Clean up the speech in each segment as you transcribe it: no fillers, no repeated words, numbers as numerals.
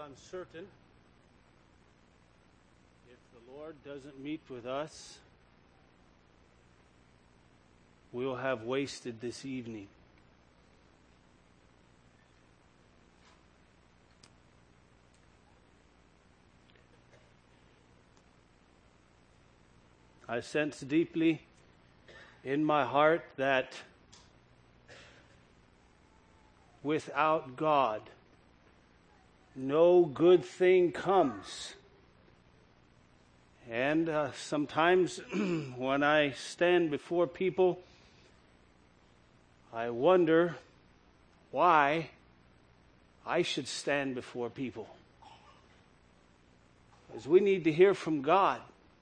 uncertain. If the Lord doesn't meet with us, we'll have wasted this evening. I sense deeply in my heart that without God, no good thing comes. And sometimes when I stand before people, I wonder why I should stand before people. Because we need to hear from God.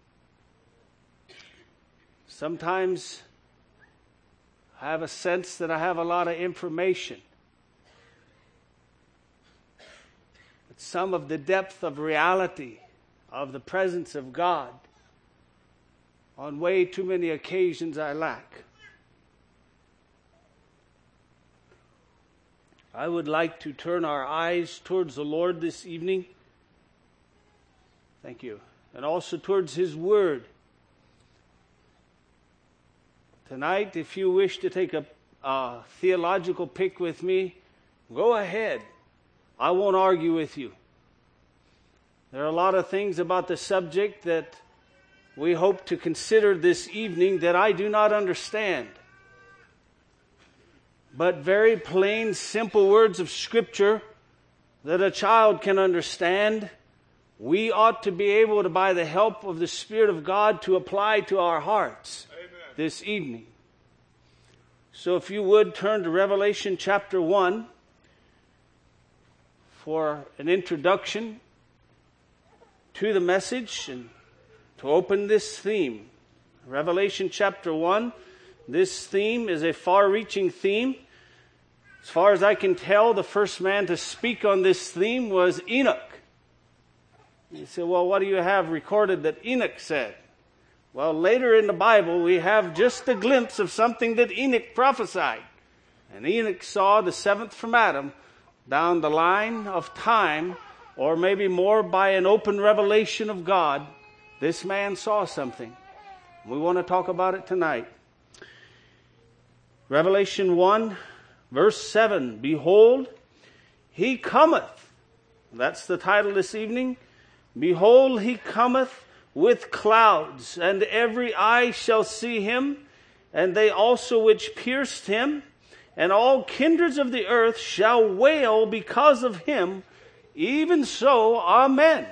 Sometimes I have a sense that I have a lot of information. But some of the depth of reality of the presence of God, on way too many occasions I lack. I would like to turn our eyes towards the Lord this evening. Thank you. And also towards His Word. Tonight, if you wish to take a theological pick with me, go ahead. I won't argue with you. There are a lot of things about the subject that we hope to consider this evening that I do not understand. But very plain, simple words of Scripture that a child can understand, we ought to be able to, by the help of the Spirit of God, to apply to our hearts. Amen. This evening. So if you would turn to Revelation chapter 1 for an introduction to the message and to open this theme. Revelation chapter 1, this theme is a far-reaching theme. As far as I can tell, the first man to speak on this theme was Enoch. You say, well, what do you have recorded that Enoch said? Well, later in the Bible, we have just a glimpse of something that Enoch prophesied. And Enoch saw the seventh from Adam down the line of time, or maybe more by an open revelation of God. This man saw something. We want to talk about it tonight. Revelation 1, verse 7. Behold, He cometh. That's the title this evening. Behold, He cometh with clouds, and every eye shall see Him, and they also which pierced Him, and all kindreds of the earth shall wail because of Him. Even so, Amen.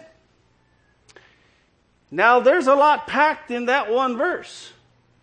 Now, there's a lot packed in that one verse.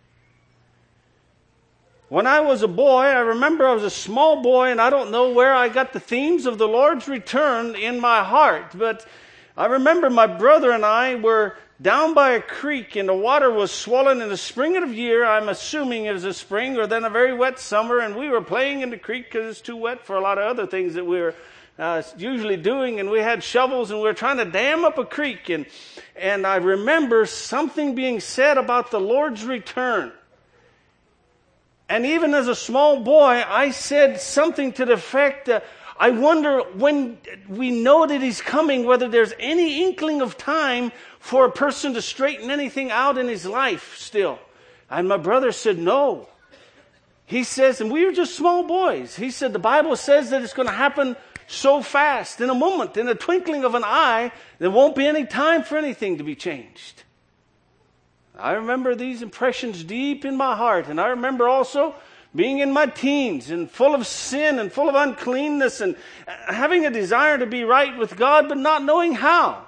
When I was a boy, I remember I was a small boy, and I don't know where I got the themes of the Lord's return in my heart, but I remember my brother and I were down by a creek, and the water was swollen in the spring of the year. I'm assuming it was a spring or then a very wet summer, and we were playing in the creek because it's too wet for a lot of other things that we were usually doing, and we had shovels, and we were trying to dam up a creek, and I remember something being said about the Lord's return. And even as a small boy, I said something to the effect, I wonder when we know that He's coming, whether there's any inkling of time for a person to straighten anything out in his life still. And my brother said, no. He says, and we were just small boys. He said, the Bible says that it's going to happen so fast, in a moment, in a twinkling of an eye, there won't be any time for anything to be changed. I remember these impressions deep in my heart. And I remember also being in my teens and full of sin and full of uncleanness and having a desire to be right with God, but not knowing how.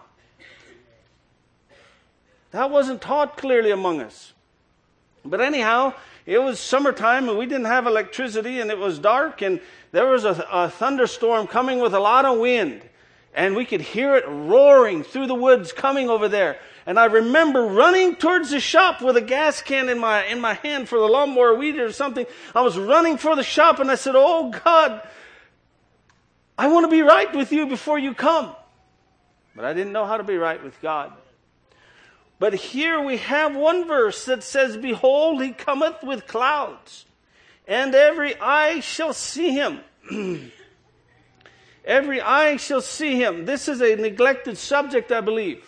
That wasn't taught clearly among us. But anyhow, it was summertime and we didn't have electricity and it was dark and there was a thunderstorm coming with a lot of wind. And we could hear it roaring through the woods coming over there. And I remember running towards the shop with a gas can in my hand for the lawnmower weed or something. I was running for the shop and I said, oh God, I want to be right with you before you come. But I didn't know how to be right with God. But here we have one verse that says, behold, He cometh with clouds, and every eye shall see Him. Every eye shall see him. This is a neglected subject, I believe.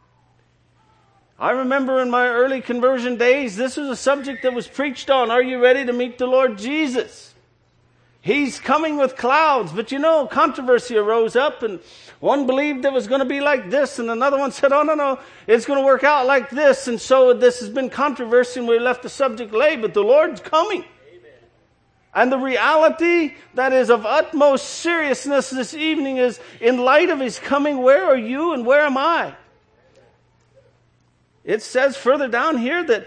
I remember in my early conversion days, this was a subject that was preached on. Are you ready to meet the Lord Jesus? He's coming with clouds. But controversy arose up, and one believed it was going to be like this, and another one said, oh, no, it's going to work out like this. And so this has been controversy, and we left the subject lay, but the Lord's coming. Amen. And the reality that is of utmost seriousness this evening is, in light of his coming, where are you and where am I? It says further down here that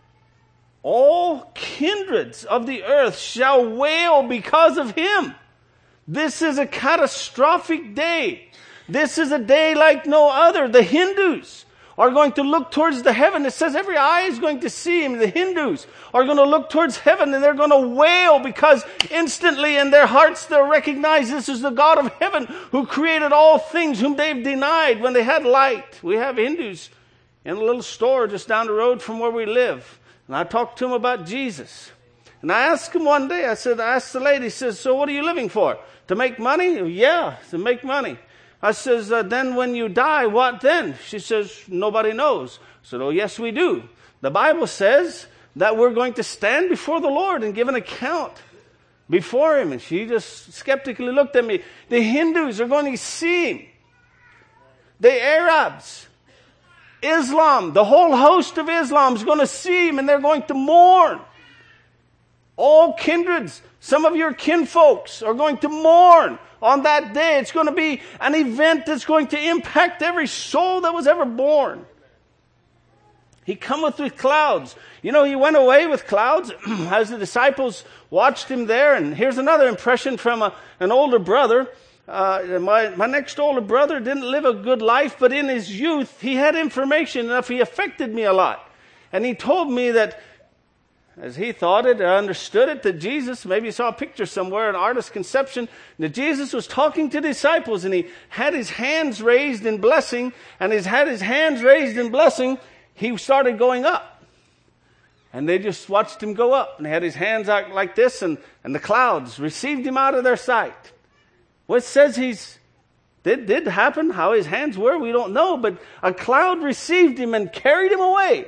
all kindreds of the earth shall wail because of him. This is a catastrophic day. This is a day like no other. The Hindus are going to look towards the heaven. It says every eye is going to see him. The Hindus are going to look towards heaven and they're going to wail because instantly in their hearts they'll recognize this is the God of heaven who created all things whom they've denied when they had light. We have Hindus in a little store just down the road from where we live. And I talked to him about Jesus. And I asked him one day, I asked the lady, so what are you living for? To make money? Yeah, to make money. I says, then when you die, what then? She says, nobody knows. I said, oh, yes, we do. The Bible says that we're going to stand before the Lord and give an account before him. And she just skeptically looked at me. The Hindus are going to see him. The Arabs, Islam, the whole host of Islam is going to see him and they're going to mourn. All kindreds, some of your kinfolks are going to mourn on that day. It's going to be an event that's going to impact every soul that was ever born. He cometh with clouds. He went away with clouds as the disciples watched him there. And here's another impression from an older brother. My next older brother didn't live a good life, but in his youth, he had information enough. He affected me a lot. And he told me that, as he thought it, I understood it, that Jesus, maybe he saw a picture somewhere, an artist's conception, that Jesus was talking to disciples and he had his hands raised in blessing, and he had his hands raised in blessing, he started going up. And they just watched him go up, and he had his hands out like this, and the clouds received him out of their sight. Well, it says did happen, how his hands were, we don't know, but a cloud received him and carried him away.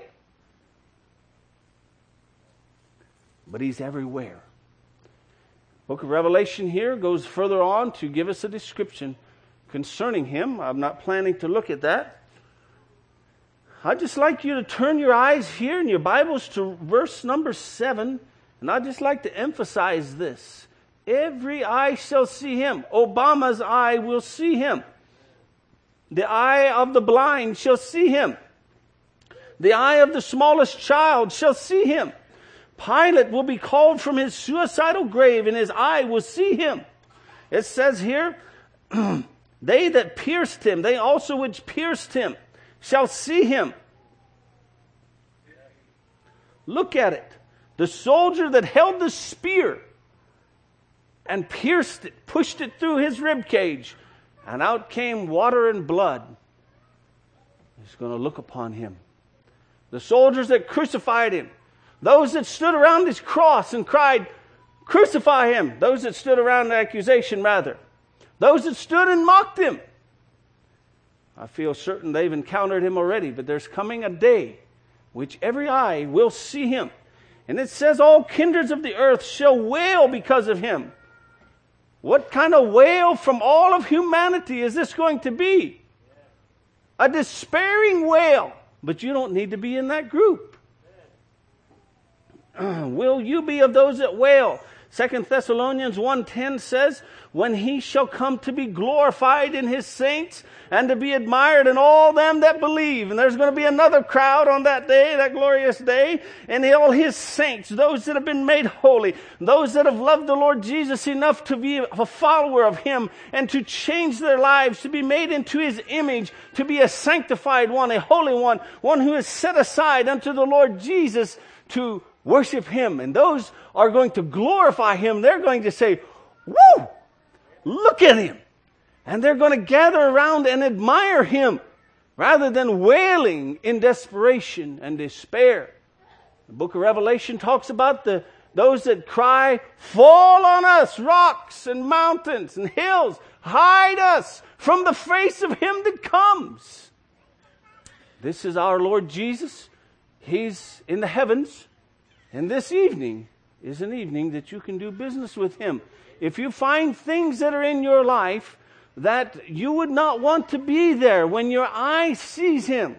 But he's everywhere. Book of Revelation here goes further on to give us a description concerning him. I'm not planning to look at that. I'd just like you to turn your eyes here in your Bibles to verse number 7. And I'd just like to emphasize this. Every eye shall see him. Obama's eye will see him. The eye of the blind shall see him. The eye of the smallest child shall see him. Pilate will be called from his suicidal grave, and his eye will see him. It says here, they that pierced him, they also which pierced him, shall see him. Look at it. The soldier that held the spear and pierced it, pushed it through his rib cage, and out came water and blood. He's going to look upon him. The soldiers that crucified him, those that stood around his cross and cried, crucify him. Those that stood around the accusation, rather. Those that stood and mocked him. I feel certain they've encountered him already, but there's coming a day which every eye will see him. And it says all kindreds of the earth shall wail because of him. What kind of wail from all of humanity is this going to be? A despairing wail. But you don't need to be in that group. Will you be of those that wail? 2 Thessalonians 1:10 says, when he shall come to be glorified in his saints and to be admired in all them that believe. And there's going to be another crowd on that day, that glorious day, and all his saints, those that have been made holy, those that have loved the Lord Jesus enough to be a follower of him and to change their lives, to be made into his image, to be a sanctified one, a holy one who is set aside unto the Lord Jesus to worship him. And those are going to glorify him. They're going to say, woo, look at him. And they're going to gather around and admire him rather than wailing in desperation and despair. The book of Revelation talks about those that cry, fall on us, rocks and mountains and hills, hide us from the face of him that comes. This is our Lord Jesus. He's in the heavens. And this evening is an evening that you can do business with him. If you find things that are in your life that you would not want to be there when your eye sees him,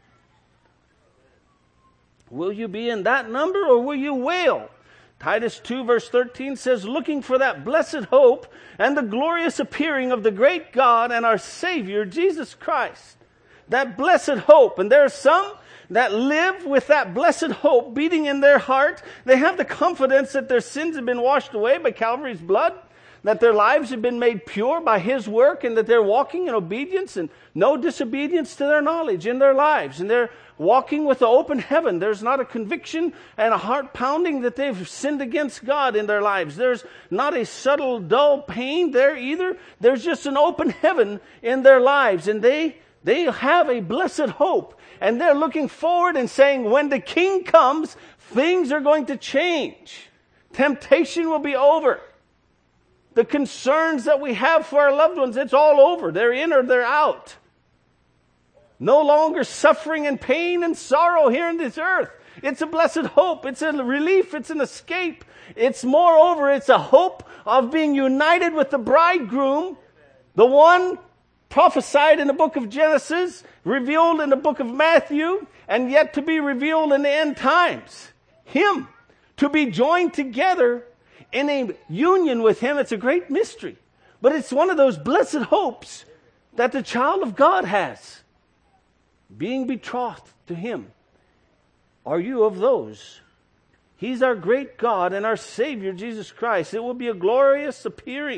will you be in that number or will you wail? Titus 2 verse 13 says, looking for that blessed hope and the glorious appearing of the great God and our Savior, Jesus Christ. That blessed hope. And there are some that live with that blessed hope beating in their heart. They have the confidence that their sins have been washed away by Calvary's blood, that their lives have been made pure by his work, and that they're walking in obedience and no disobedience to their knowledge in their lives. And they're walking with an open heaven. There's not a conviction and a heart pounding that they've sinned against God in their lives. There's not a subtle, dull pain there either. There's just an open heaven in their lives. And they have a blessed hope. And they're looking forward and saying, when the King comes, things are going to change. Temptation will be over. The concerns that we have for our loved ones, it's all over. They're in or they're out. No longer suffering and pain and sorrow here in this earth. It's a blessed hope. It's a relief. It's an escape. It's moreover, it's a hope of being united with the bridegroom, the one prophesied in the book of Genesis, revealed in the book of Matthew, and yet to be revealed in the end times. Him. To be joined together in a union with him. It's a great mystery. But it's one of those blessed hopes that the child of God has. Being betrothed to him. Are you of those? He's our great God and our Savior, Jesus Christ. It will be a glorious appearing.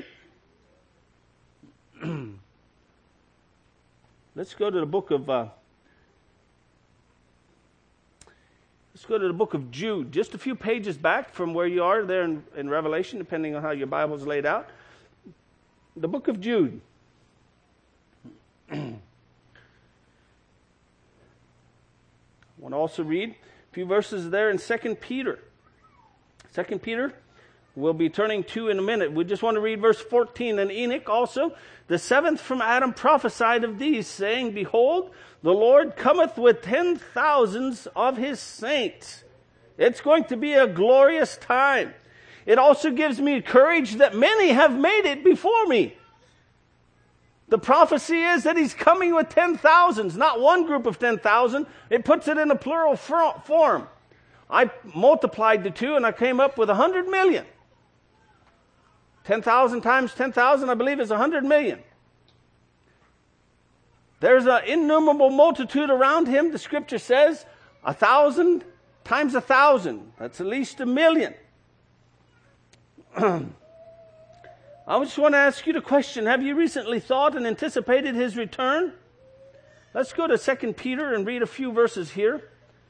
Let's go to the book of Jude. Just a few pages back from where you are there in Revelation, depending on how your Bible's laid out. The book of Jude. I want to also read a few verses there in 2 Peter. 2 Peter, we'll be turning to in a minute. We just want to read verse 14. And Enoch also, the seventh from Adam, prophesied of these, saying, behold, the Lord cometh with 10,000s of his saints. It's going to be a glorious time. It also gives me courage that many have made it before me. The prophecy is that he's coming with 10,000s, not one group of 10,000. It puts it in a plural form. I multiplied the two and I came up with 100 million. 10,000 times 10,000, I believe, is 100 million. There's an innumerable multitude around him. The scripture says 1,000 times 1,000. That's at least 1 million. I just want to ask you the question, have you recently thought and anticipated his return? Let's go to 2 Peter and read a few verses here.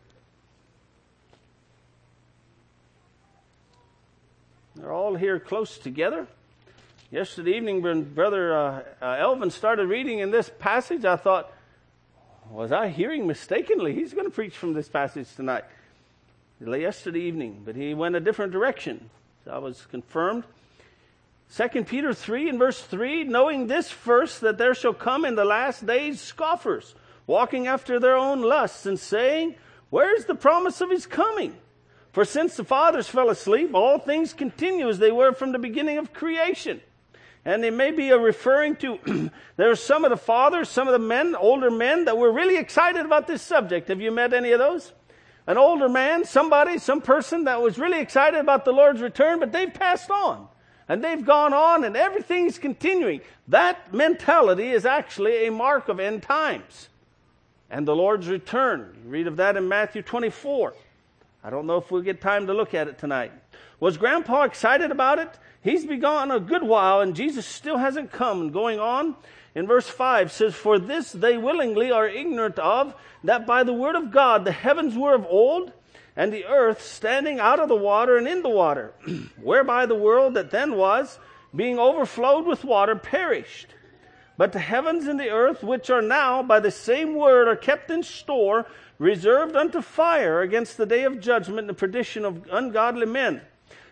They're all here close together. Yesterday evening when Brother Elvin started reading in this passage, I thought, was I hearing mistakenly? He's going to preach from this passage tonight. Yesterday evening, but he went a different direction. So I was confirmed. 2 Peter 3 and verse 3, knowing this first, that there shall come in the last days scoffers, walking after their own lusts, and saying, where is the promise of his coming? For since the fathers fell asleep, all things continue as they were from the beginning of creation. And they may be referring to, there are some of the fathers, some of the men, older men, that were really excited about this subject. Have you met any of those? An older man, some person that was really excited about the Lord's return, but they've passed on. And they've gone on and everything's continuing. That mentality is actually a mark of end times. And the Lord's return. You read of that in Matthew 24. I don't know if we'll get time to look at it tonight. Was Grandpa excited about it? He's been gone a good while and Jesus still hasn't come. And going on in verse 5 says, for this they willingly are ignorant of, that by the word of God the heavens were of old, and the earth standing out of the water and in the water, whereby the world that then was, being overflowed with water, perished. But the heavens and the earth, which are now by the same word, are kept in store, reserved unto fire against the day of judgment and the perdition of ungodly men.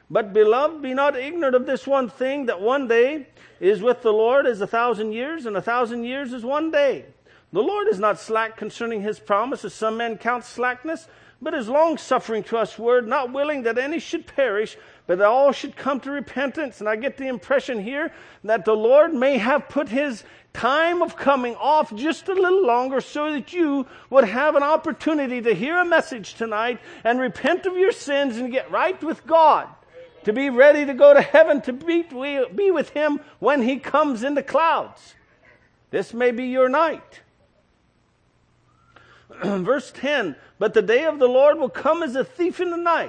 But, beloved, be not ignorant of this one thing, that one day is with the Lord as 1,000 years, and 1,000 years is one day. The Lord is not slack concerning his promise, as some men count slackness, but is long-suffering to us word, not willing that any should perish, but that all should come to repentance. And I get the impression here that the Lord may have put his time of coming off just a little longer so that you would have an opportunity to hear a message tonight and repent of your sins and get right with God, to be ready to go to heaven, to be with him when he comes in the clouds. This may be your night. Verse 10, but the day of the Lord will come as a thief in the night.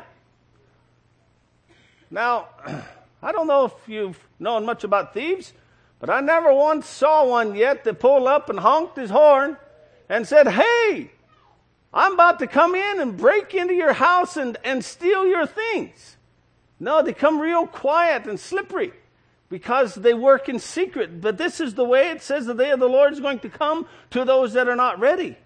Now, I don't know if you've known much about thieves, but I never once saw one yet that pulled up and honked his horn and said, hey, I'm about to come in and break into your house and steal your things. No, they come real quiet and slippery because they work in secret. But this is the way it says the day of the Lord is going to come to those that are not ready.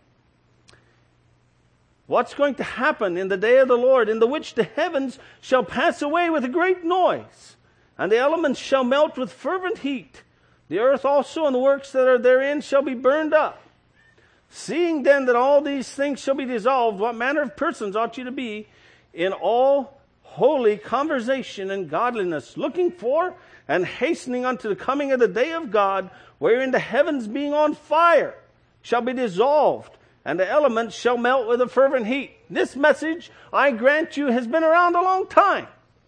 What's going to happen in the day of the Lord, in the which the heavens shall pass away with a great noise, and the elements shall melt with fervent heat. The earth also and the works that are therein shall be burned up. Seeing then that all these things shall be dissolved, what manner of persons ought you to be in all holy conversation and godliness, looking for and hastening unto the coming of the day of God, wherein the heavens being on fire shall be dissolved, and the elements shall melt with a fervent heat. This message, I grant you, has been around a long time.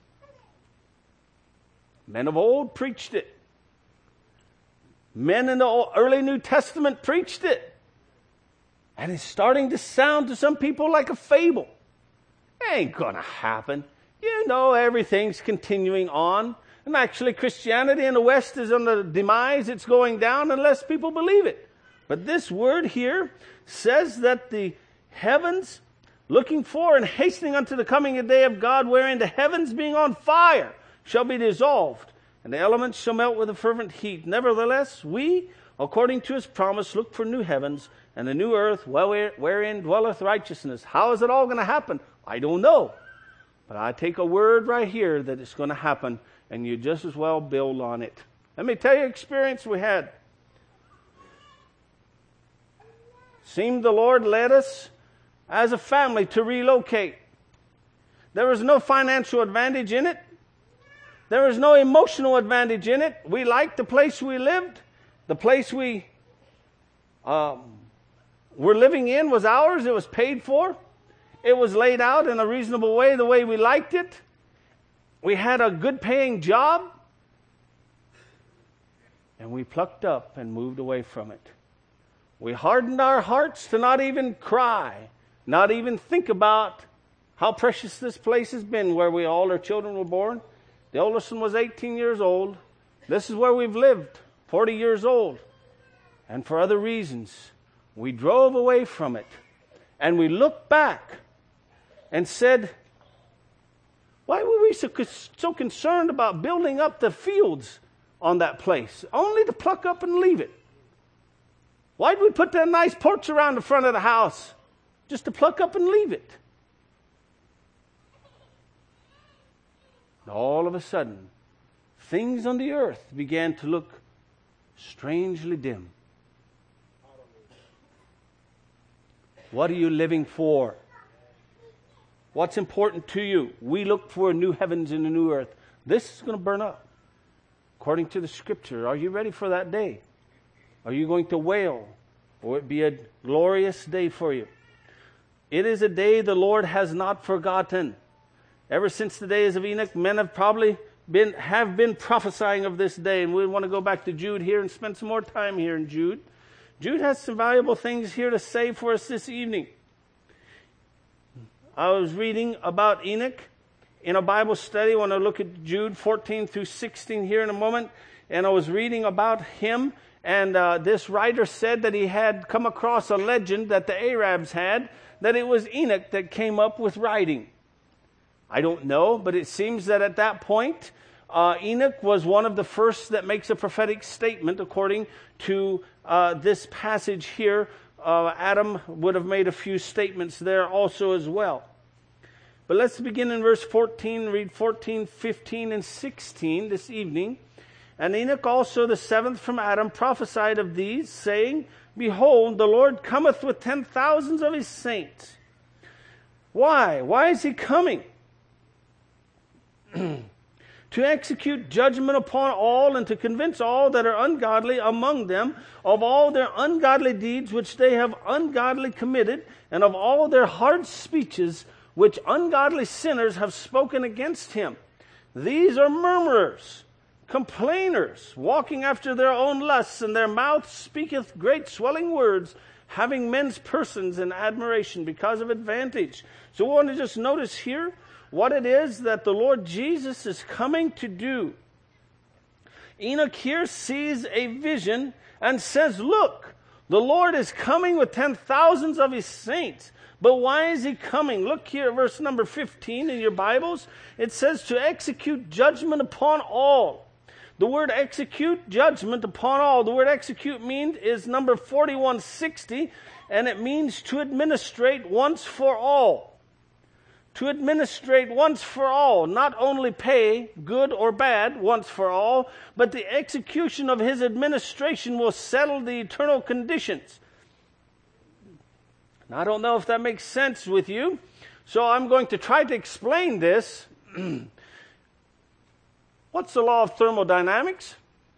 Men of old preached it. Men in the early New Testament preached it. And it's starting to sound to some people like a fable. It ain't going to happen. You know, everything's continuing on. And actually, Christianity in the West is on the demise. It's going down unless people believe it. But this word here says that the heavens, looking for and hastening unto the coming of the day of God, wherein the heavens being on fire shall be dissolved, and the elements shall melt with a fervent heat. Nevertheless, we, according to his promise, look for new heavens and a new earth wherein dwelleth righteousness. How is it all going to happen? I don't know. But I take a word right here that it's going to happen, and you just as well build on it. Let me tell you an experience we had. Seemed the Lord led us as a family to relocate. There was no financial advantage in it. There was no emotional advantage in it. We liked the place we lived. The place we were living in was ours. It was paid for. It was laid out in a reasonable way, the way we liked it. We had a good paying job. And we plucked up and moved away from it. We hardened our hearts to not even cry, not even think about how precious this place has been where all our children were born. The oldest one was 18 years old. This is where we've lived, 40 years old. And for other reasons, we drove away from it. And we looked back and said, why were we so concerned about building up the fields on that place, only to pluck up and leave it? Why did we put that nice porch around the front of the house? Just to pluck up and leave it. And all of a sudden, things on the earth began to look strangely dim. What are you living for? What's important to you? We look for new heavens and a new earth. This is going to burn up. According to the scripture, are you ready for that day? Are you going to wail? Or it be a glorious day for you? It is a day the Lord has not forgotten. Ever since the days of Enoch, men have probably been prophesying of this day. And we want to go back to Jude here and spend some more time here in Jude. Jude has some valuable things here to say for us this evening. I was reading about Enoch in a Bible study. I want to look at Jude 14 through 16 here in a moment. And I was reading about him. And this writer said that he had come across a legend that the Arabs had, that it was Enoch that came up with writing. I don't know, but it seems that at that point, Enoch was one of the first that makes a prophetic statement according to this passage here. Adam would have made a few statements there also as well. But let's begin in verse 14, read 14, 15, and 16 this evening. And Enoch also, the seventh from Adam, prophesied of these, saying, Behold, the Lord cometh with 10,000s of his saints. Why? Why is he coming? To execute judgment upon all, and to convince all that are ungodly among them of all their ungodly deeds which they have ungodly committed, and of all their hard speeches which ungodly sinners have spoken against him. These are murmurers, complainers, walking after their own lusts, and their mouth speaketh great swelling words, having men's persons in admiration because of advantage. So we want to just notice here what it is that the Lord Jesus is coming to do. Enoch here sees a vision and says, look, the Lord is coming with 10,000s of his saints. But why is he coming? Look here, verse number 15 in your Bibles. It says to execute judgment upon all. The word execute, judgment upon all. The word execute is number 4160, and it means to administrate once for all. To administrate once for all, not only pay, good or bad, once for all, but the execution of his administration will settle the eternal conditions. Now, I don't know if that makes sense with you, so I'm going to try to explain this. What's the law of thermodynamics?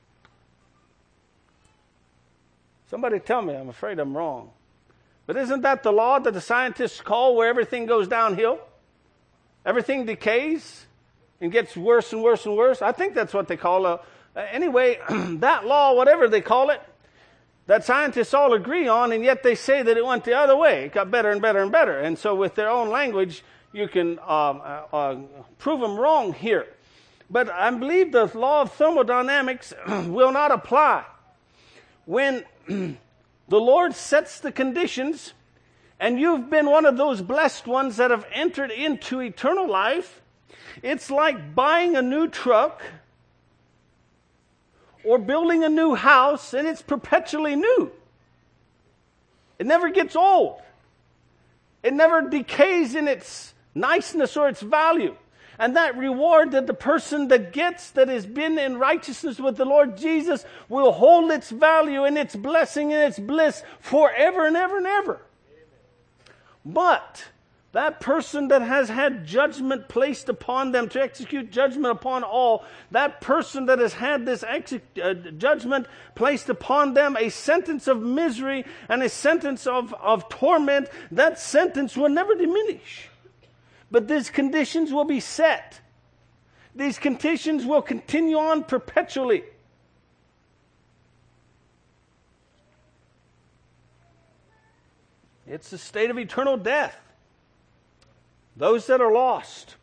Somebody tell me, I'm afraid I'm wrong. But isn't that the law that the scientists call where everything goes downhill? Everything decays and gets worse and worse and worse. I think that's what they call it. Anyway, that law, whatever they call it, that scientists all agree on, and yet they say that it went the other way. It got better and better and better. And so with their own language, you can prove them wrong here. But I believe the law of thermodynamics will not apply. When the Lord sets the conditions, and you've been one of those blessed ones that have entered into eternal life, it's like buying a new truck or building a new house, and it's perpetually new. It never gets old. It never decays in its niceness or its value. And that reward that the person that gets, that has been in righteousness with the Lord Jesus, will hold its value and its blessing and its bliss forever and ever and ever. But that person that has had judgment placed upon them to execute judgment upon all, that person that has had this judgment placed upon them, a sentence of misery and a sentence of torment, that sentence will never diminish. But these conditions will be set. These conditions will continue on perpetually. It's the state of eternal death. Those that are lost.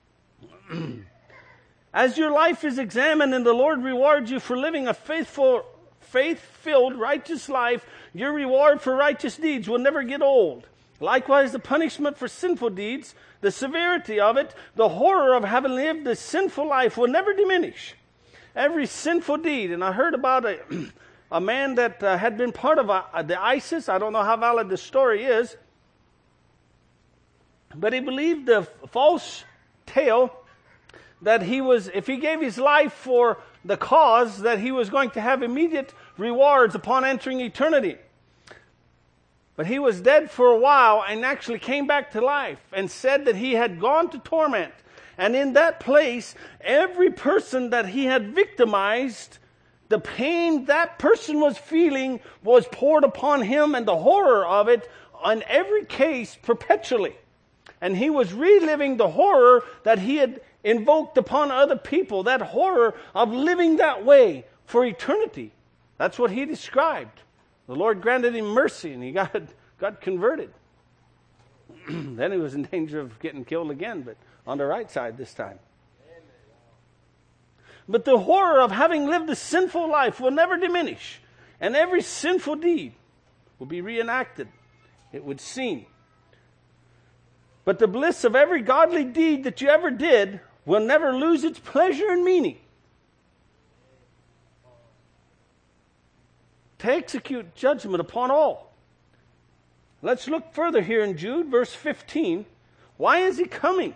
As your life is examined and the Lord rewards you for living a faith-filled, righteous life, your reward for righteous deeds will never get old. Likewise, the punishment for sinful deeds, the severity of it, the horror of having lived a sinful life will never diminish. Every sinful deed, and I heard about a man that had been part of the ISIS. I don't know how valid the story is. But he believed the false tale that if he gave his life for the cause, that he was going to have immediate rewards upon entering eternity. But he was dead for a while and actually came back to life and said that he had gone to torment. And in that place, every person that he had victimized, the pain that person was feeling was poured upon him, and the horror of it on every case perpetually. And he was reliving the horror that he had invoked upon other people, that horror of living that way for eternity. That's what he described. The Lord granted him mercy, and he got converted. Then he was in danger of getting killed again, but on the right side this time. But the horror of having lived a sinful life will never diminish, and every sinful deed will be reenacted, it would seem. But the bliss of every godly deed that you ever did will never lose its pleasure and meaning. To execute judgment upon all. Let's look further here in Jude, verse 15. Why is he coming?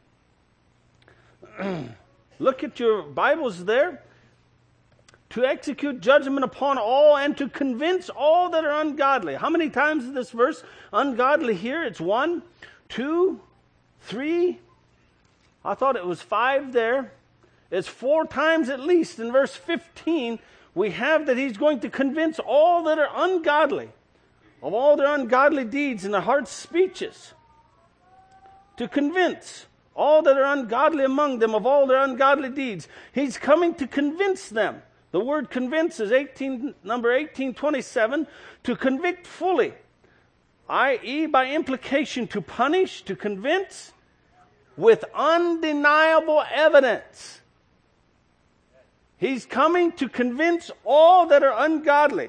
Look at your Bibles there. To execute judgment upon all and to convince all that are ungodly. How many times is this verse ungodly here? It's 1, 2, 3. I thought it was 5 there. It's 4 times at least. In verse 15, we have that he's going to convince all that are ungodly of all their ungodly deeds and their hard speeches. To convince all that are ungodly among them of all their ungodly deeds. He's coming to convince them. The word convince is number 1827, to convict fully, i.e. by implication to punish, to convince with undeniable evidence. He's coming to convince all that are ungodly.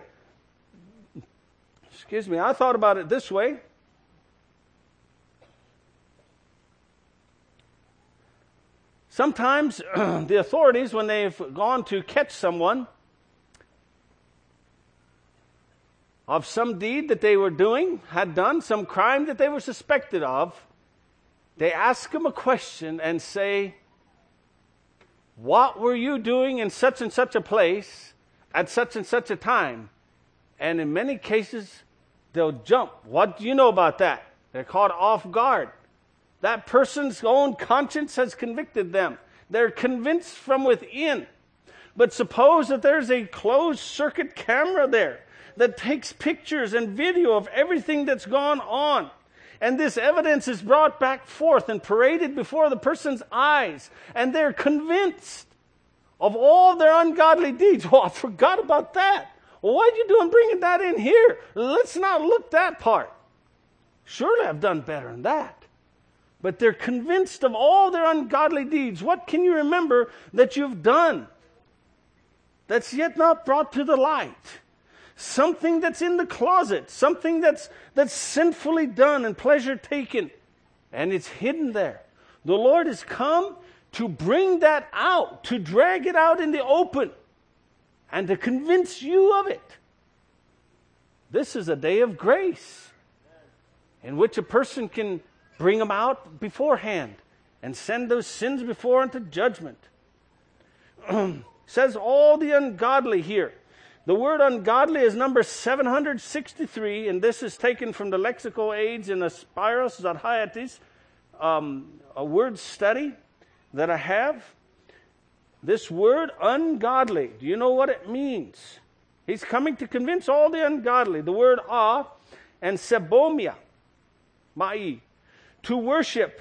Excuse me, I thought about it this way. Sometimes the authorities, when they've gone to catch someone of some deed that they were doing, had done, some crime that they were suspected of, they ask them a question and say, what were you doing in such and such a place at such and such a time? And in many cases, they'll jump. What do you know about that? They're caught off guard. That person's own conscience has convicted them. They're convinced from within. But suppose that there's a closed circuit camera there that takes pictures and video of everything that's gone on. And this evidence is brought back forth and paraded before the person's eyes. And they're convinced of all their ungodly deeds. Oh, I forgot about that. Well, why'd you do and bringing that in here? Let's not look that part. Surely I've done better than that. But they're convinced of all their ungodly deeds. What can you remember that you've done that's yet not brought to the light? Something that's in the closet. Something that's sinfully done and pleasure taken. And it's hidden there. The Lord has come to bring that out, to drag it out in the open, and to convince you of it. This is a day of grace in which a person can bring them out beforehand and send those sins before unto judgment. Says all the ungodly here. The word ungodly is number 763, and this is taken from the Lexical Age in Aspiros Zadhiatis, a word study that I have. This word ungodly, do you know what it means? He's coming to convince all the ungodly. The word and sebomia, ma'i. To worship,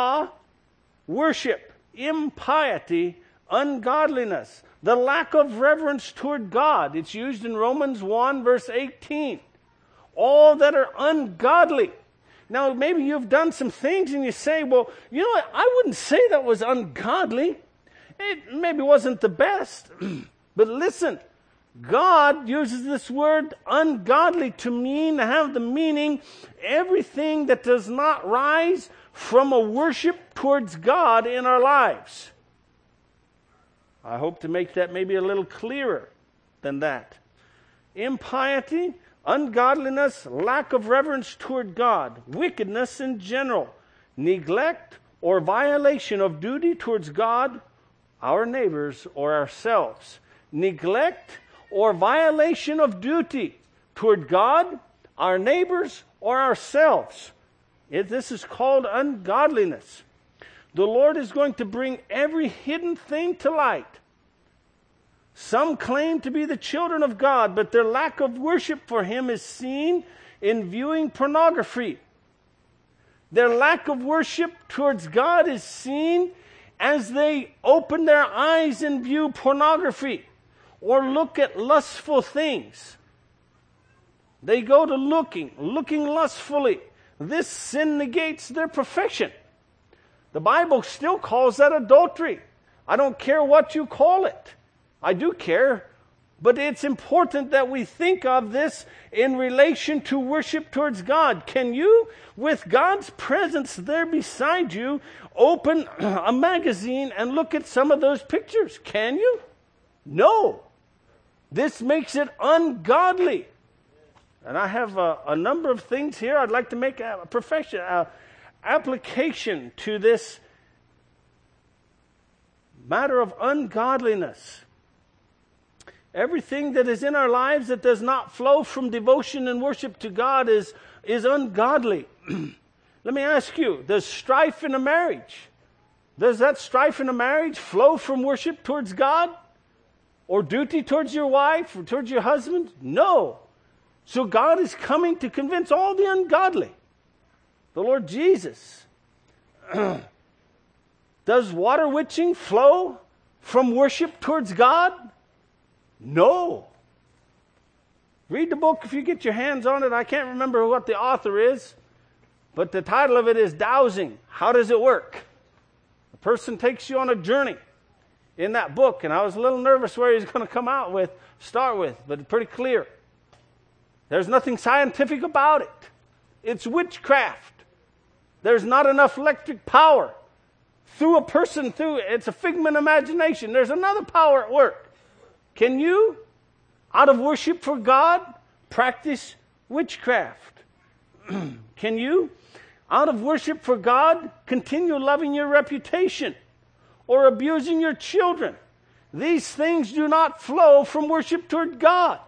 worship, impiety, ungodliness, the lack of reverence toward God. It's used in Romans 1 verse 18. All that are ungodly. Now maybe you've done some things and you say, well, you know what, I wouldn't say that was ungodly. It maybe wasn't the best. But listen, God uses this word ungodly to have the meaning everything that does not rise from a worship towards God in our lives. I hope to make that maybe a little clearer than that. Impiety, ungodliness, lack of reverence toward God, wickedness in general, neglect or violation of duty towards God, our neighbors, or ourselves. Neglect or violation of duty toward God, our neighbors, or ourselves. This is called ungodliness. The Lord is going to bring every hidden thing to light. Some claim to be the children of God, but their lack of worship for Him is seen in viewing pornography. Their lack of worship towards God is seen as they open their eyes and view pornography or look at lustful things. They go to looking lustfully. This sin negates their perfection. The Bible still calls that adultery. I don't care what you call it. I do care, but it's important that we think of this in relation to worship towards God. Can you, with God's presence there beside you, open a magazine and look at some of those pictures? Can you? No. This makes it ungodly. And I have a number of things here I'd like to make a application to this matter of ungodliness. Everything that is in our lives that does not flow from devotion and worship to God is ungodly. Let me ask you, does strife in a marriage, does that strife in a marriage flow from worship towards God? Or duty towards your wife or towards your husband? No. So God is coming to convince all the ungodly. The Lord Jesus. Does water witching flow from worship towards God? No. Read the book if you get your hands on it. I can't remember what the author is, but the title of it is Dowsing. How does it work? The person takes you on a journey in that book, and I was a little nervous where he's going to start with, but it's pretty clear. There's nothing scientific about it. It's witchcraft. There's not enough electric power through a person, it's a figment of imagination. There's another power at work. Can you, out of worship for God, practice witchcraft? Can you, out of worship for God, continue loving your reputation or abusing your children? These things do not flow from worship toward God.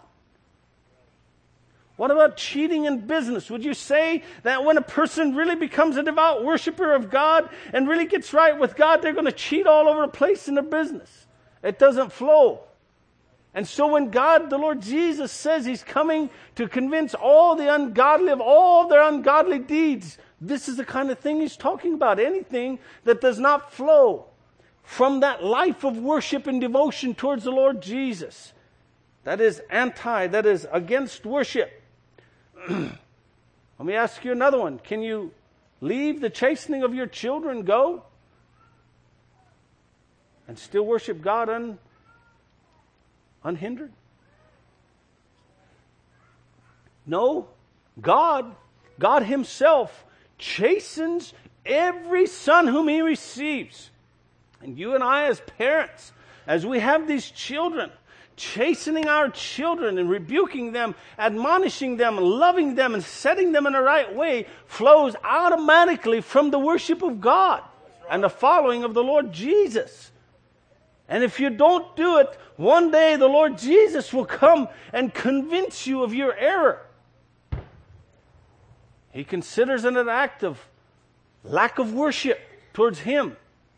What about cheating in business? Would you say that when a person really becomes a devout worshiper of God and really gets right with God, they're going to cheat all over the place in their business? It doesn't flow. And so when God, the Lord Jesus, says He's coming to convince all the ungodly of all their ungodly deeds, this is the kind of thing He's talking about. Anything that does not flow from that life of worship and devotion towards the Lord Jesus, that is against worship. Let me ask you another one. Can you leave the chastening of your children go and still worship God unhindered? No. God Himself chastens every son whom He receives. And you and I as parents, as we have these children, chastening our children and rebuking them, admonishing them, loving them, and setting them in the right way flows automatically from the worship of God and the following of the Lord Jesus. And if you don't do it, one day the Lord Jesus will come and convince you of your error. He considers it an act of lack of worship towards Him.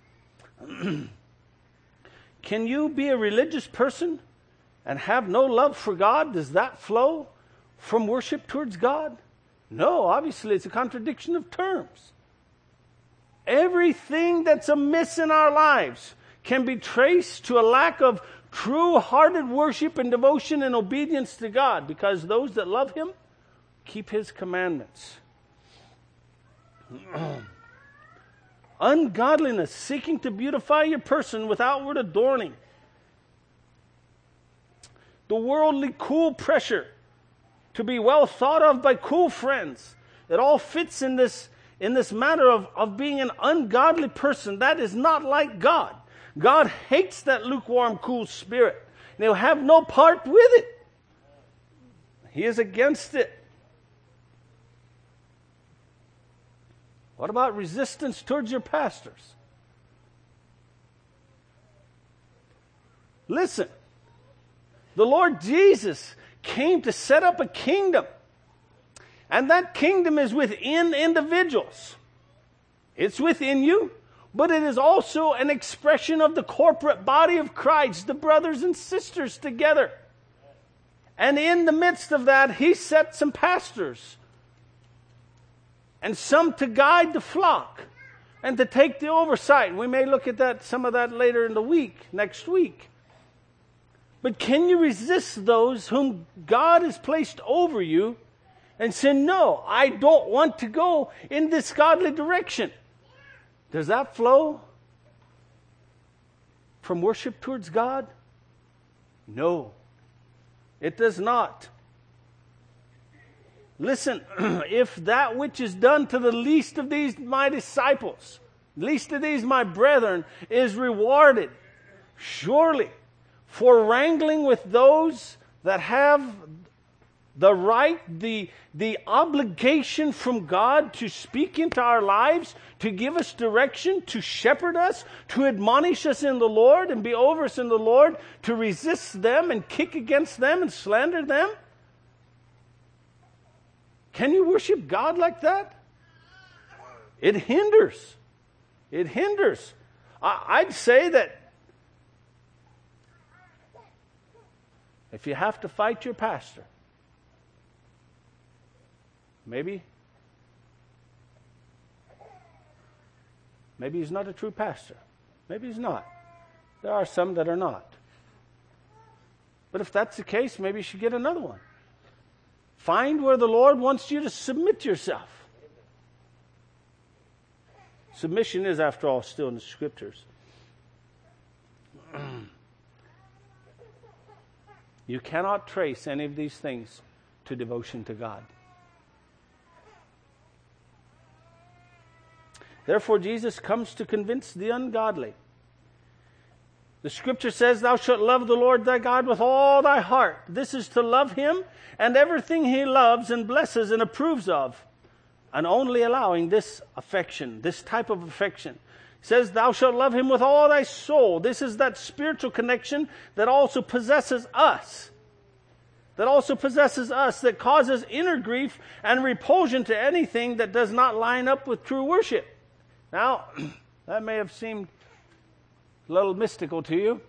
Can you be a religious person and have no love for God? Does that flow from worship towards God? No, obviously it's a contradiction of terms. Everything that's amiss in our lives can be traced to a lack of true-hearted worship and devotion and obedience to God, because those that love Him keep His commandments. Ungodliness, seeking to beautify your person with outward adorning. The worldly cool pressure to be well thought of by cool friends. It all fits in this matter of being an ungodly person. That is not like God. God hates that lukewarm, cool spirit. And He'll have no part with it. He is against it. What about resistance towards your pastors? Listen, the Lord Jesus came to set up a kingdom. And that kingdom is within individuals. It's within you, but it is also an expression of the corporate body of Christ, the brothers and sisters together. And in the midst of that, He set some pastors and some to guide the flock and to take the oversight. We may look at some of that later in the week, next week. But can you resist those whom God has placed over you and say, no, I don't want to go in this godly direction? Does that flow from worship towards God? No, it does not. Listen, if that which is done to the least of these my disciples, least of these my brethren, is rewarded, surely for wrangling with those that have the right, the obligation from God to speak into our lives, to give us direction, to shepherd us, to admonish us in the Lord and be over us in the Lord, to resist them and kick against them and slander them? Can you worship God like that? It hinders. It hinders. I'd say that if you have to fight your pastor, maybe he's not a true pastor. Maybe he's not. There are some that are not. But if that's the case, maybe you should get another one. Find where the Lord wants you to submit yourself. Submission is, after all, still in the Scriptures. You cannot trace any of these things to devotion to God. Therefore, Jesus comes to convince the ungodly. The Scripture says, "Thou shalt love the Lord thy God with all thy heart." This is to love Him and everything He loves and blesses and approves of, and only allowing this affection, this type of affection. It says, "Thou shalt love Him with all thy soul." This is that spiritual connection that also possesses us. That causes inner grief and repulsion to anything that does not line up with true worship. Now, that may have seemed a little mystical to you.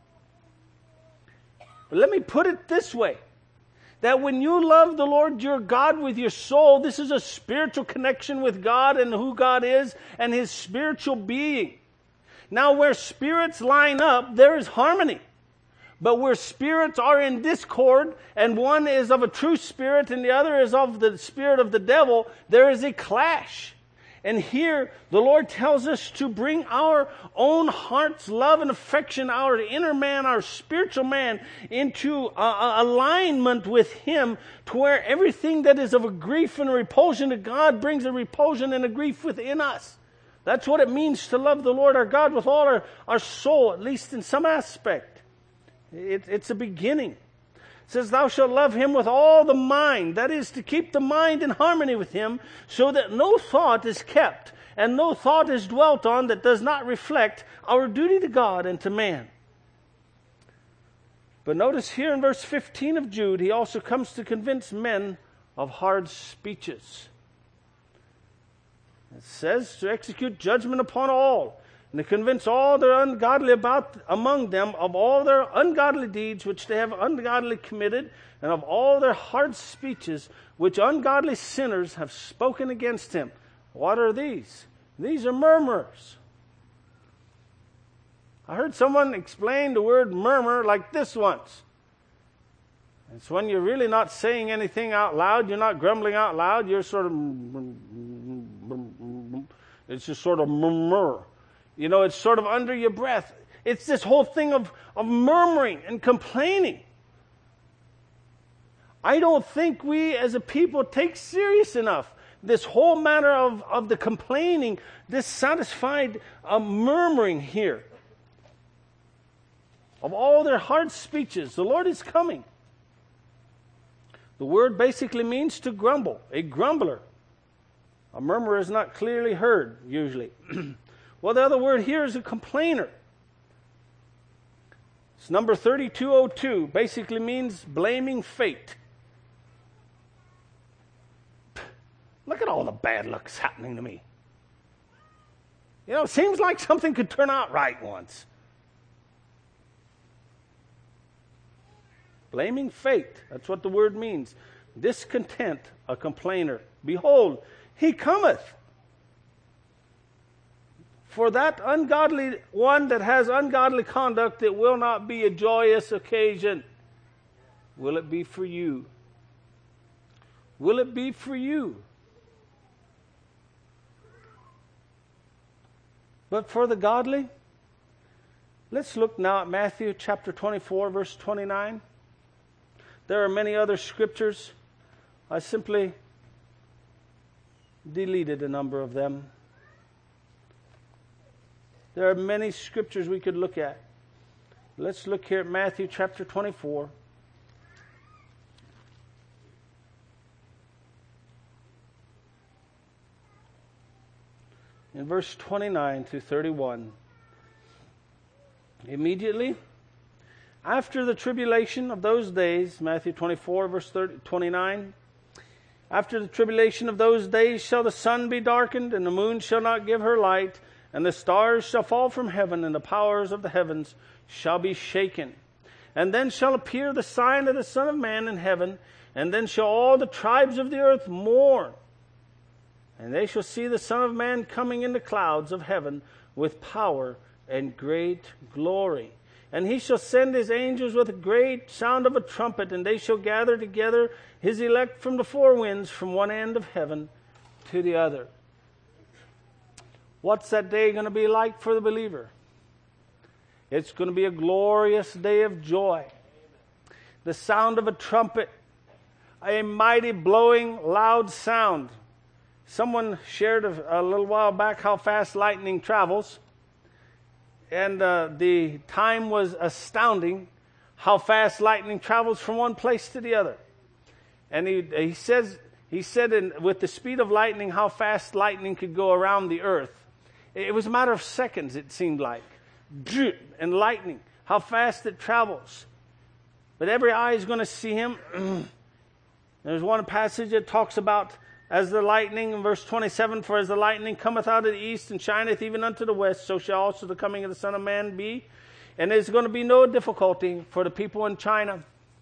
But let me put it this way. That when you love the Lord your God with your soul, this is a spiritual connection with God and who God is and His spiritual being. Now, where spirits line up, there is harmony. But where spirits are in discord, and one is of a true spirit and the other is of the spirit of the devil, there is a clash. And here, the Lord tells us to bring our own heart's love and affection, our inner man, our spiritual man, into alignment with Him, to where everything that is of a grief and a repulsion to God brings a repulsion and a grief within us. That's what it means to love the Lord our God with all our soul, at least in some aspect. It's a beginning. It says, "Thou shalt love Him with all the mind." That is, to keep the mind in harmony with Him, so that no thought is kept and no thought is dwelt on that does not reflect our duty to God and to man. But notice here in verse 15 of Jude, he also comes to convince men of hard speeches. It says, "To execute judgment upon all, and to convince all their ungodly among them of all their ungodly deeds which they have ungodly committed, and of all their hard speeches which ungodly sinners have spoken against Him." What are these? These are murmurers. I heard someone explain the word murmur like this once. It's when you're really not saying anything out loud, you're not grumbling out loud, you're sort of, it's just sort of murmur. You know, it's sort of under your breath. It's this whole thing of murmuring and complaining. I don't think we as a people take serious enough this whole matter of the complaining, dissatisfied murmuring here. Of all their hard speeches, the Lord is coming. The word basically means to grumble, a grumbler. A murmurer is not clearly heard, usually. Well, the other word here is a complainer. It's number 3202. Basically means blaming fate. Look at all the bad luck's happening to me. You know, it seems like something could turn out right once. Blaming fate. That's what the word means. Discontent, a complainer. Behold, He cometh. For that ungodly one that has ungodly conduct, it will not be a joyous occasion. Will it be for you? Will it be for you? But for the godly, let's look now at Matthew chapter 24, verse 29. There are many other scriptures. I simply deleted a number of them. There are many scriptures we could look at. Let's look here at Matthew chapter 24. in verse 29 to 31. Immediately after the tribulation of those days, Matthew 24, verse 29, after the tribulation of those days shall the sun be darkened, and the moon shall not give her light, and the stars shall fall from heaven, and the powers of the heavens shall be shaken. And then shall appear the sign of the Son of Man in heaven, and then shall all the tribes of the earth mourn. And they shall see the Son of Man coming in the clouds of heaven with power and great glory. And he shall send his angels with a great sound of a trumpet, and they shall gather together his elect from the four winds, from one end of heaven to the other. What's that day going to be like for the believer? It's going to be a glorious day of joy. The sound of a trumpet, a mighty blowing loud sound. Someone shared a little while back how fast lightning travels. And the time was astounding how fast lightning travels from one place to the other. And he said with the speed of lightning, how fast lightning could go around the earth. It was a matter of seconds, it seemed like. And lightning, how fast it travels. But every eye is going to see him. There's one passage that talks about as the lightning, in verse 27, for as the lightning cometh out of the east and shineth even unto the west, so shall also the coming of the Son of Man be. And there's going to be no difficulty for the people in China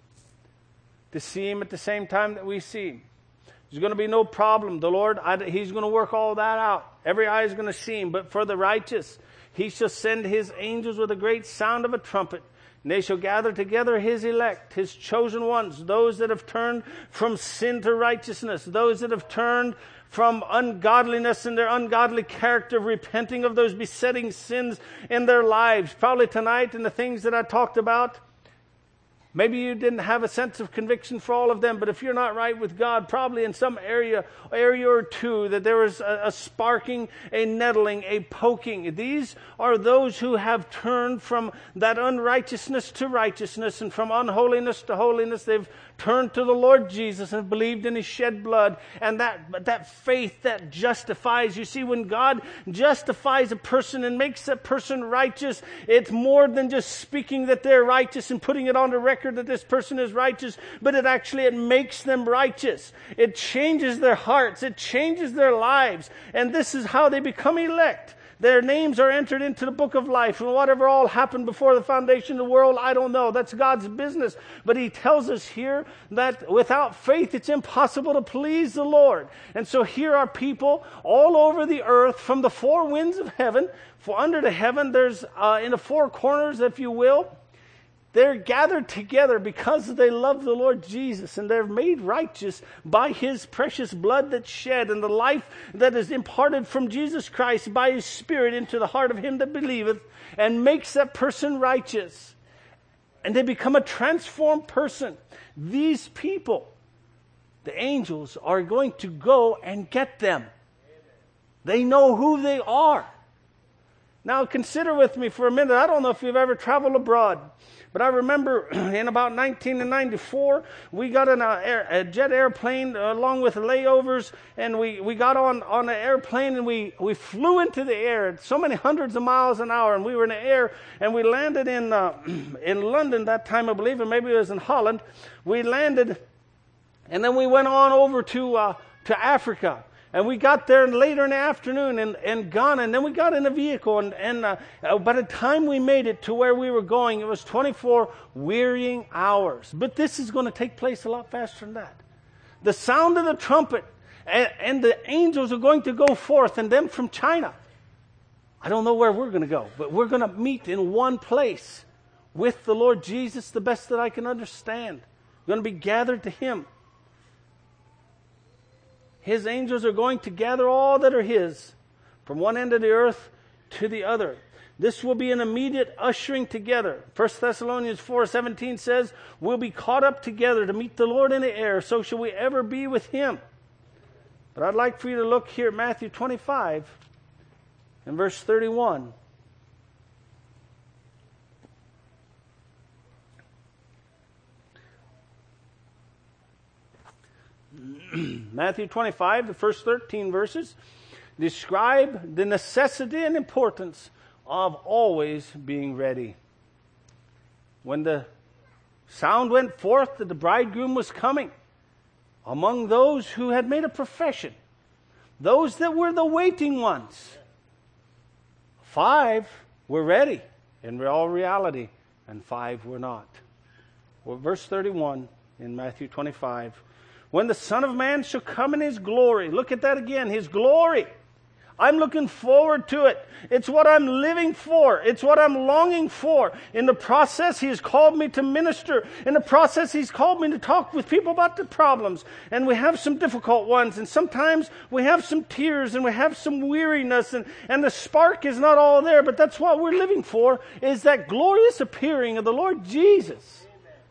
to see him at the same time that we see him. There's going to be no problem. The Lord, he's going to work all that out. Every eye is going to see him. But for the righteous, he shall send his angels with a great sound of a trumpet. And they shall gather together his elect, his chosen ones, those that have turned from sin to righteousness, those that have turned from ungodliness and their ungodly character, repenting of those besetting sins in their lives. Probably tonight in the things that I talked about, maybe you didn't have a sense of conviction for all of them, but if you're not right with God, probably in some area or two, that there was a sparking, a nettling, a poking. These are those who have turned from that unrighteousness to righteousness and from unholiness to holiness. They've turned to the Lord Jesus and believed in his shed blood. And that faith that justifies. You see, when God justifies a person and makes that person righteous, it's more than just speaking that they're righteous and putting it on the record that this person is righteous, but it makes them righteous. It changes their hearts. It changes their lives. And this is how they become elect. Their names are entered into the book of life. And whatever all happened before the foundation of the world, I don't know. That's God's business. But he tells us here that without faith, it's impossible to please the Lord. And so here are people all over the earth from the four winds of heaven. For under the heaven, there's in the four corners, if you will, they're gathered together because they love the Lord Jesus, and they're made righteous by his precious blood that's shed and the life that is imparted from Jesus Christ by his Spirit into the heart of him that believeth, and makes that person righteous. And they become a transformed person. These people, the angels, are going to go and get them. They know who they are. Now consider with me for a minute. I don't know if you've ever traveled abroad, but I remember in about 1994, we got in a jet airplane along with layovers, and we got on an airplane, and we flew into the air at so many hundreds of miles an hour, and we were in the air, and we landed in London that time, I believe, or maybe it was in Holland. We landed, and then we went on over to Africa. And we got there later in the afternoon in Ghana, and then we got in a vehicle, and by the time we made it to where we were going, it was 24 wearying hours. But this is going to take place a lot faster than that. The sound of the trumpet, and the angels are going to go forth, and then from China. I don't know where we're going to go, but we're going to meet in one place with the Lord Jesus, the best that I can understand. We're going to be gathered to him. His angels are going to gather all that are his from one end of the earth to the other. This will be an immediate ushering together. 1 Thessalonians 4:17 says, we'll be caught up together to meet the Lord in the air. So shall we ever be with him. But I'd like for you to look here at Matthew 25 and verse 31. Matthew 25, the first 13 verses. describe the necessity and importance of always being ready. When the sound went forth that the bridegroom was coming, among those who had made a profession, those that were the waiting ones, 5 were ready in all reality, and 5 were not. Well, verse 31 in Matthew 25. When the Son of Man shall come in His glory. Look at that again, His glory. I'm looking forward to it. It's what I'm living for. It's what I'm longing for. In the process, He has called me to minister. In the process, He's called me to talk with people about the problems. And we have some difficult ones. And sometimes we have some tears and we have some weariness. And the spark is not all there. But that's what we're living for, is that glorious appearing of the Lord Jesus.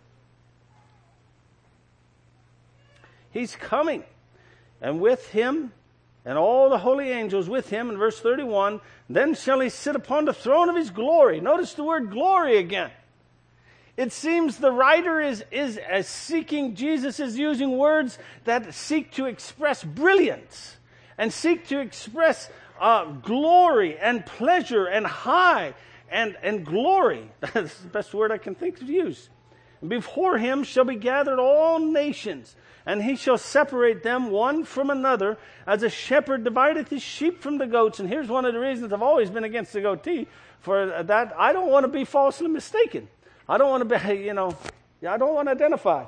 He's coming. And with Him, and all the holy angels with Him, in verse 31, then shall He sit upon the throne of His glory. Notice the word glory again. It seems the writer is as seeking, Jesus is using words that seek to express brilliance and seek to express glory and pleasure and high and glory. That's the best word I can think to use. Before Him shall be gathered all nations, and He shall separate them one from another, as a shepherd divideth his sheep from the goats. And here's one of the reasons I've always been against the goatee, for that I don't want to be falsely mistaken. I don't want to be, I don't want to identify.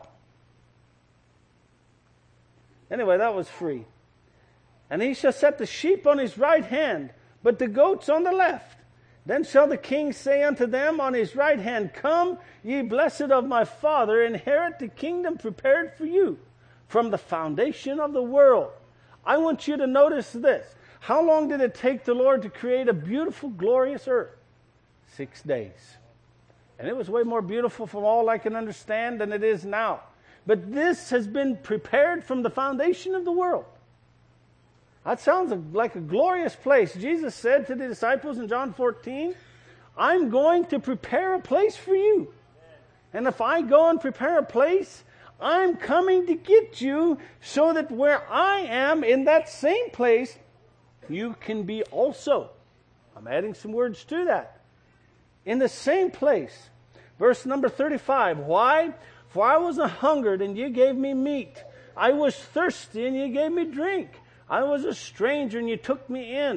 Anyway, that was free. And He shall set the sheep on His right hand, but the goats on the left. Then shall the King say unto them on His right hand, Come, ye blessed of my Father, inherit the kingdom prepared for you from the foundation of the world. I want you to notice this. How long did it take the Lord to create a beautiful, glorious earth? 6 days. And it was way more beautiful from all I can understand than it is now. But this has been prepared from the foundation of the world. That sounds like a glorious place. Jesus said to the disciples in John 14, I'm going to prepare a place for you. And if I go and prepare a place, I'm coming to get you so that where I am in that same place, you can be also. I'm adding some words to that. In the same place. Verse number 35. Why? For I was hungered and you gave me meat. I was thirsty and you gave me drink. I was a stranger and you took me in.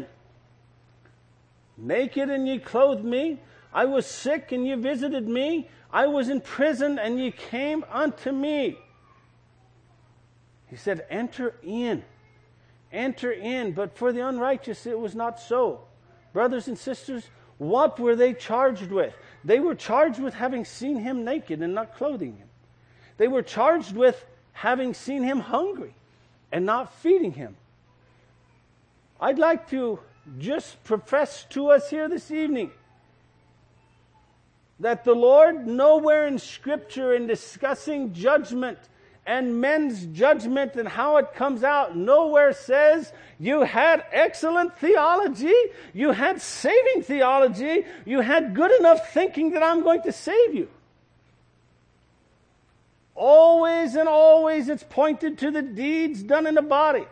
Naked and you clothed me. I was sick and you visited me. I was in prison and you came unto me. He said, enter in. Enter in. But for the unrighteous it was not so. Brothers and sisters, what were they charged with? They were charged with having seen Him naked and not clothing Him. They were charged with having seen Him hungry and not feeding Him. I'd like to just profess to us here this evening that the Lord, nowhere in Scripture in discussing judgment and men's judgment and how it comes out, nowhere says you had excellent theology, you had saving theology, you had good enough thinking that I'm going to save you. Always and always it's pointed to the deeds done in the body.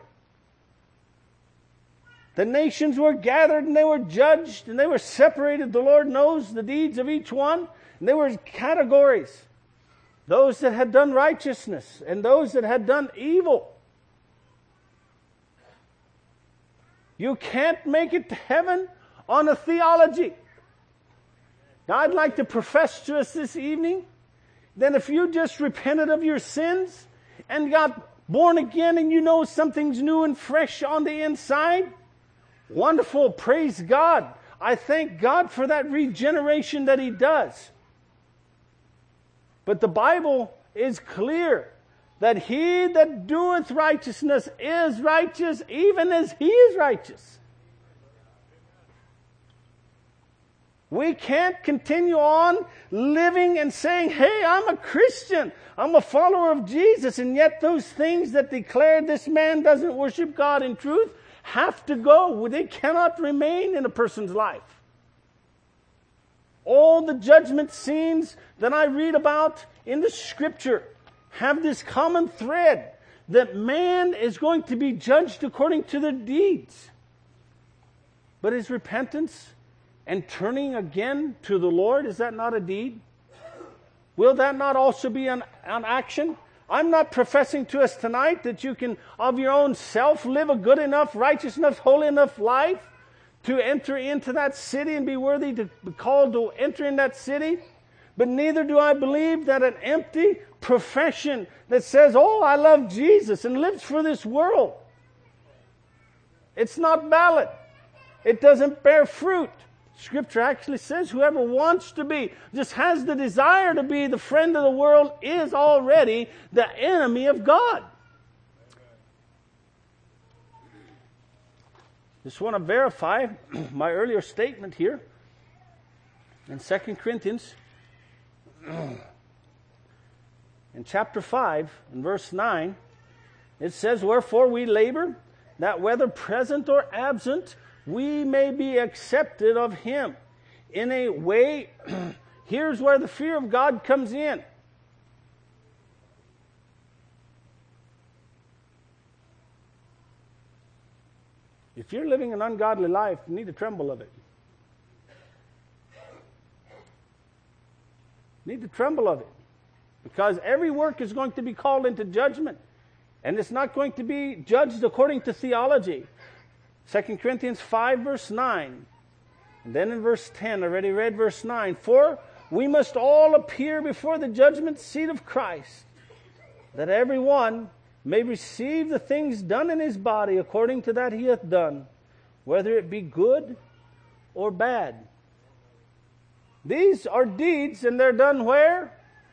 The nations were gathered and they were judged and they were separated. The Lord knows the deeds of each one. And there were categories. Those that had done righteousness and those that had done evil. You can't make it to heaven on a theology. Now I'd like to profess to us this evening that if you just repented of your sins and got born again and you know something's new and fresh on the inside, wonderful, praise God. I thank God for that regeneration that He does. But the Bible is clear that he that doeth righteousness is righteous even as He is righteous. We can't continue on living and saying, hey, I'm a Christian, I'm a follower of Jesus, and yet those things that declare this man doesn't worship God in truth have to go. They cannot remain in a person's life. All the judgment scenes that I read about in the Scripture have this common thread that man is going to be judged according to their deeds. But is repentance and turning again to the Lord, is that not a deed? Will that not also be an action? I'm not professing to us tonight that you can, of your own self, live a good enough, righteous enough, holy enough life to enter into that city and be worthy to be called to enter in that city. But neither do I believe that an empty profession that says, oh, I love Jesus and lives for this world. It's not valid. It doesn't bear fruit. Scripture actually says whoever wants to be, just has the desire to be the friend of the world, is already the enemy of God. Just want to verify my earlier statement here in 2 Corinthians in chapter 5 and verse 9. It says, wherefore we labor, that whether present or absent, we may be accepted of Him. In a way, here's where the fear of God comes in. If you're living an ungodly life, you need to tremble of it. You need to tremble of it. Because every work is going to be called into judgment. And it's not going to be judged according to theology. 2 Corinthians 5 verse 9. And then in verse 10, I already read verse 9. For we must all appear before the judgment seat of Christ, that every one may receive the things done in his body according to that he hath done, whether it be good or bad. These are deeds, and they're done where?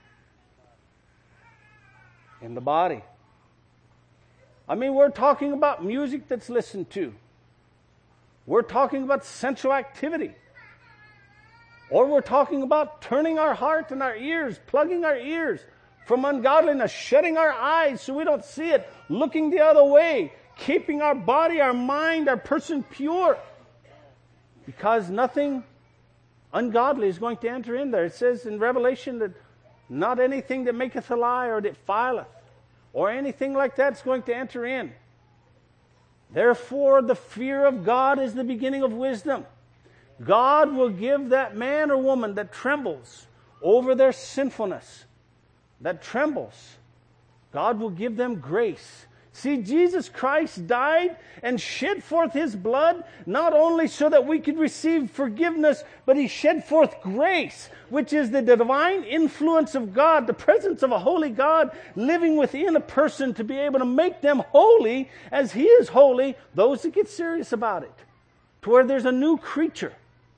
In the body. I mean, we're talking about music that's listened to. We're talking about sensual activity. Or we're talking about turning our heart and our ears, plugging our ears from ungodliness, shutting our eyes so we don't see it, looking the other way, keeping our body, our mind, our person pure. Because nothing ungodly is going to enter in there. It says in Revelation that not anything that maketh a lie or defileth or anything like that is going to enter in. Therefore, the fear of God is the beginning of wisdom. God will give that man or woman that trembles over their sinfulness, that trembles, God will give them grace. See, Jesus Christ died and shed forth His blood, not only so that we could receive forgiveness, but He shed forth grace, which is the divine influence of God, the presence of a holy God living within a person to be able to make them holy as He is holy, those that get serious about it, to where there's a new creature.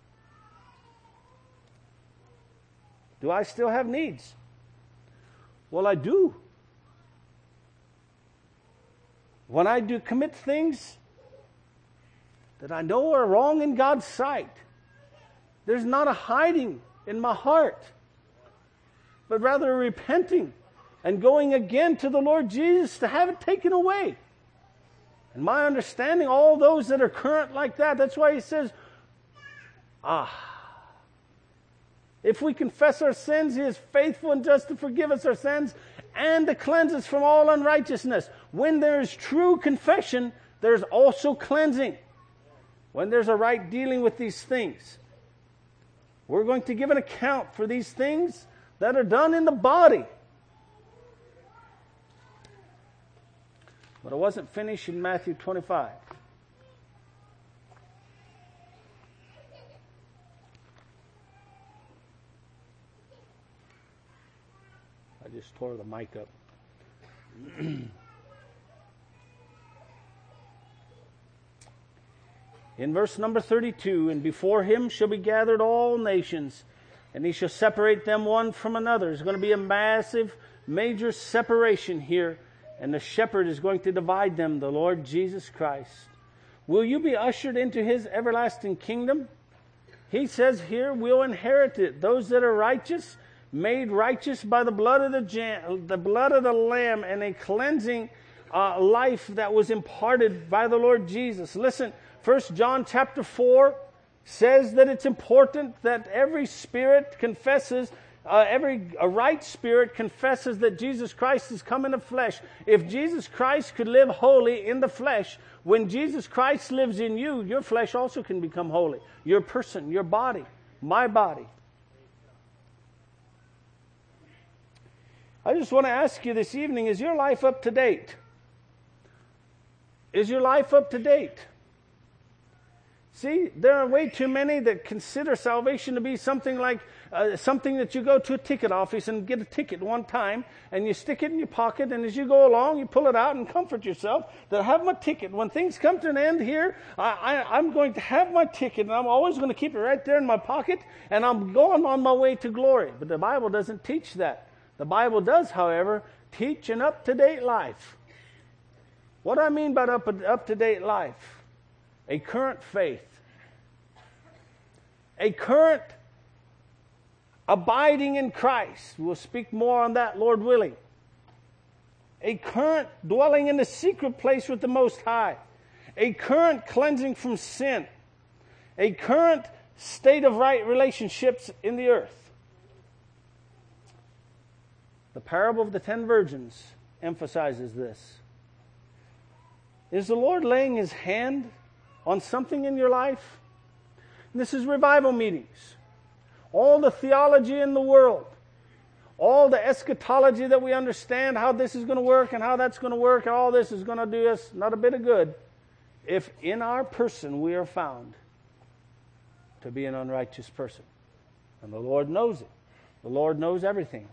Do I still have needs? Well, I do. When I do commit things that I know are wrong in God's sight, there's not a hiding in my heart, but rather a repenting and going again to the Lord Jesus to have it taken away. And my understanding, all those that are current like that, that's why He says, if we confess our sins, He is faithful and just to forgive us our sins and to cleanse us from all unrighteousness. When there is true confession, there's also cleansing. When there's a right dealing with these things. We're going to give an account for these things that are done in the body. But I wasn't finished in Matthew 25. I just tore the mic up. In verse number 32, and before Him shall be gathered all nations, and He shall separate them one from another. There's going to be a massive, major separation here, and the shepherd is going to divide them, the Lord Jesus Christ. Will you be ushered into His everlasting kingdom? He says here, we'll inherit it. Those that are righteous, made righteous by the blood of the blood of the Lamb, and a cleansing life that was imparted by the Lord Jesus. Listen, 1 John chapter 4 says that it's important that every spirit confesses, a right spirit confesses that Jesus Christ has come in the flesh. If Jesus Christ could live holy in the flesh, When Jesus Christ lives in you, your flesh also can become holy. Your person, your body, my body. I just want to ask you this evening, is your life up to date? Is your life up to date? See, there are way too many that consider salvation to be something like something that you go to a ticket office and get a ticket one time, and you stick it in your pocket, and as you go along, you pull it out and comfort yourself that I have my ticket. When things come to an end here, I'm going to have my ticket, and I'm always going to keep it right there in my pocket, and I'm going on my way to glory. But the Bible doesn't teach that. The Bible does, however, teach an up-to-date life. What do I mean by up-to-date life? A current faith. A current abiding in Christ. We'll speak more on that, Lord willing. A current dwelling in the secret place with the Most High. A current cleansing from sin. A current state of right relationships in the earth. The parable of the 10 virgins emphasizes this. Is the Lord laying His hand on something in your life? This is revival meetings. All the theology in the world, all the eschatology that we understand, how this is going to work and how that's going to work, and all this is going to do us not a bit of good if in our person we are found to be an unrighteous person. And the Lord knows it. The Lord knows everything.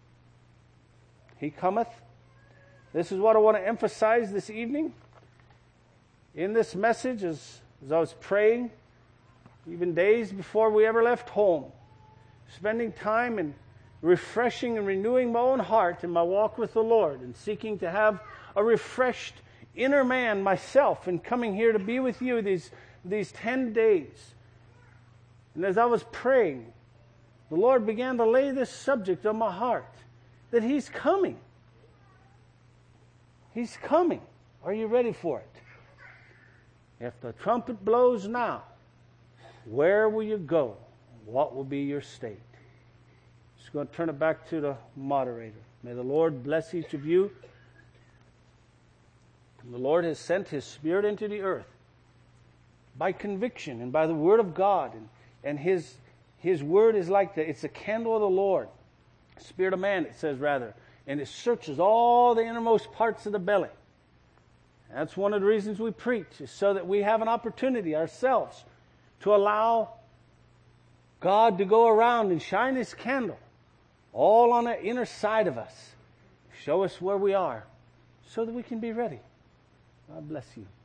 He cometh. This is what I want to emphasize this evening. In this message, as I was praying, even days before we ever left home, spending time in refreshing and renewing my own heart in my walk with the Lord, and seeking to have a refreshed inner man myself, and coming here to be with you these 10 days. And as I was praying, the Lord began to lay this subject on my heart, that He's coming. He's coming. Are you ready for it? If the trumpet blows now, where will you go? What will be your state? Just going to turn it back to the moderator. May the Lord bless each of you. The Lord has sent His Spirit into the earth by conviction and by the Word of God. And His Word is like it's a candle of the Lord. Spirit of man, it says rather. And it searches all the innermost parts of the belly. That's one of the reasons we preach, is so that we have an opportunity ourselves to allow God to go around and shine His candle all on the inner side of us. Show us where we are so that we can be ready. God bless you.